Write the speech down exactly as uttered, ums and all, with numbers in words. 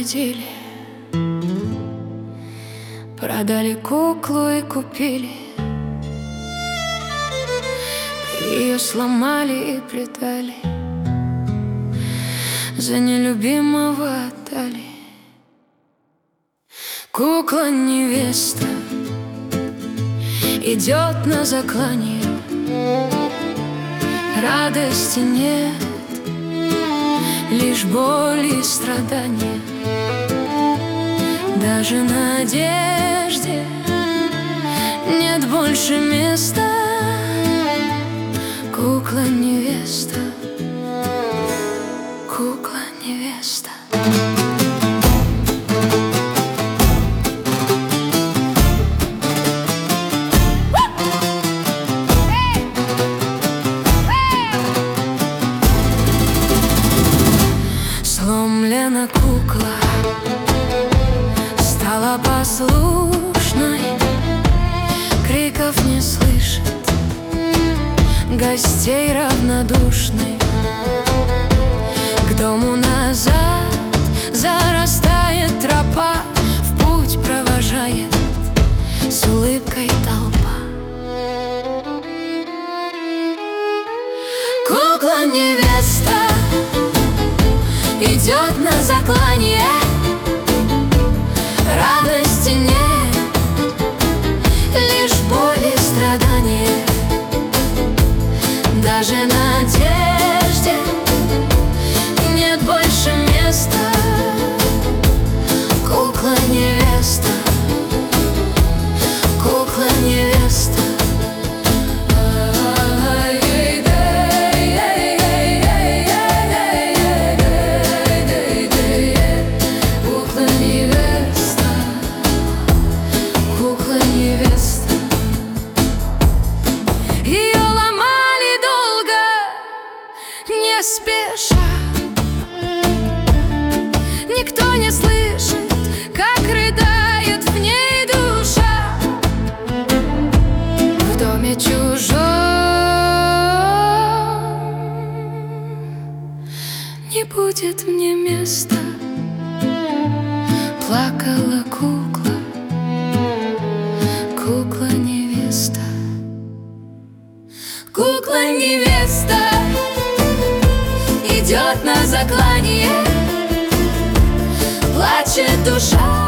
победили, продали куклу и купили. Ее сломали и предали, за нелюбимого отдали. Кукла-невеста идет на заклание, радости нет, лишь боль и страдания. Даже надежде нет больше места. Кукла-невеста, кукла-невеста. Сломлена кукла, стала послушной, криков не слышит, гостей равнодушной. К дому назад зарастает тропа, в путь провожает с улыбкой толпа. Кукла-невеста идет на заклание, радости нет, лишь боль и страдания. Даже надежде нет больше места. Кукла-невеста, кукла-невеста. Не спеша, никто не слышит, как рыдает в ней душа. В доме чужом не будет мне места. Плакала кукла, кукла-невеста. Кукла-невеста идет на заклание, плачет душа.